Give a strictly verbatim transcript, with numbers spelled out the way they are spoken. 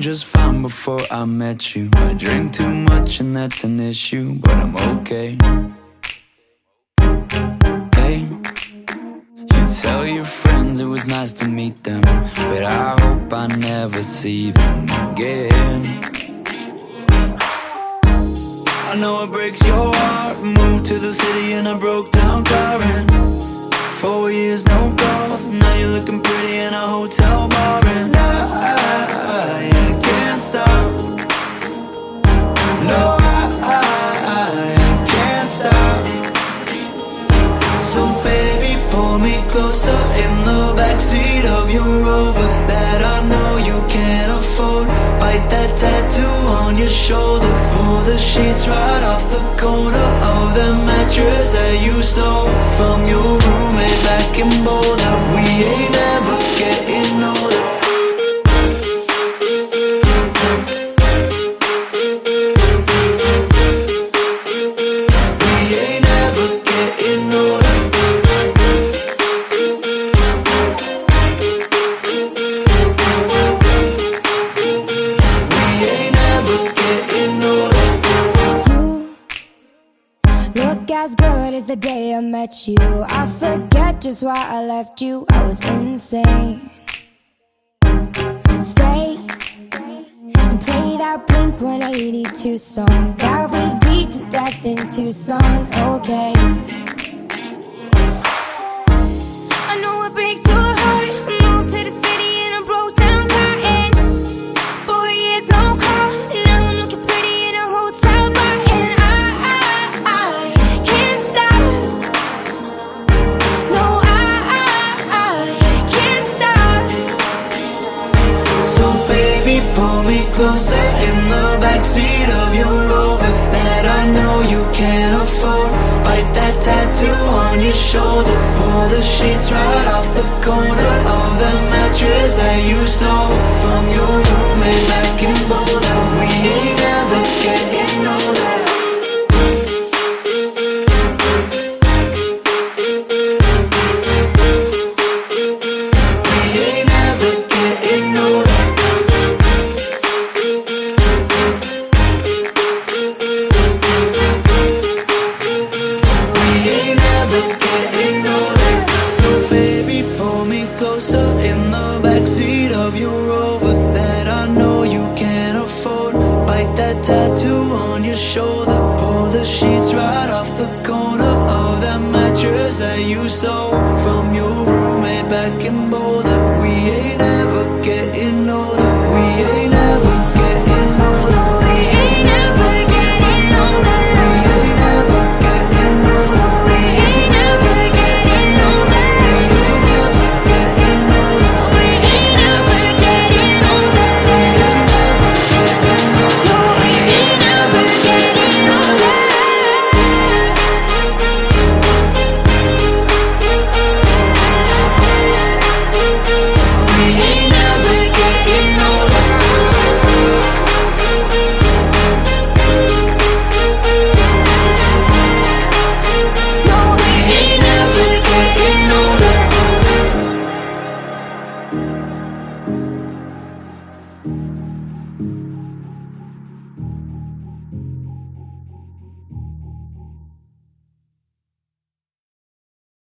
just fine before I met you. I drink too much and that's an issue, but I'm okay. Hey, you tell your friends it was nice to meet them, but I hope I never see them again. I know it breaks your heart. Moved to the city in a broke down car, and four years no calls. Now you're looking pretty in a hotel bar, and I, I can't stop. No, I, I, I can't stop. So baby, pull me closer in the backseat of your Rover that I know you can't afford. Bite that tattoo on your shoulder. Pull the sheets right off the corner of the mattress that you stole from your roommate back in Boulder. We ain't never getting older. We ain't never getting older. We ain't never getting older. You look as good as the day I met you. I forget just why I left you. I was insane. Stay and play that Blink one eighty-two song that we beat to death in Tucson. Okay, I know it breaks your heart. Moved to the city in a broke down car, and four years no call. Now I'm looking pretty in a hotel bar, and I, I, I can't stop. No, I, I, I can't stop. So baby, pull me closer in the backseat of your Rover that I know you can't afford. Bite that tattoo on your shoulder. Pull the sheets right off the corner of the mattress that you stole from your roommate back in Boulder. We ain't never getting older. We ain't never getting older. We ain't never getting older. So baby, pull me closer in the backseat of your Rover that I know you can't afford. Bite that tattoo on your shoulder. Pull the sheets right off the corner of that mattress that you stole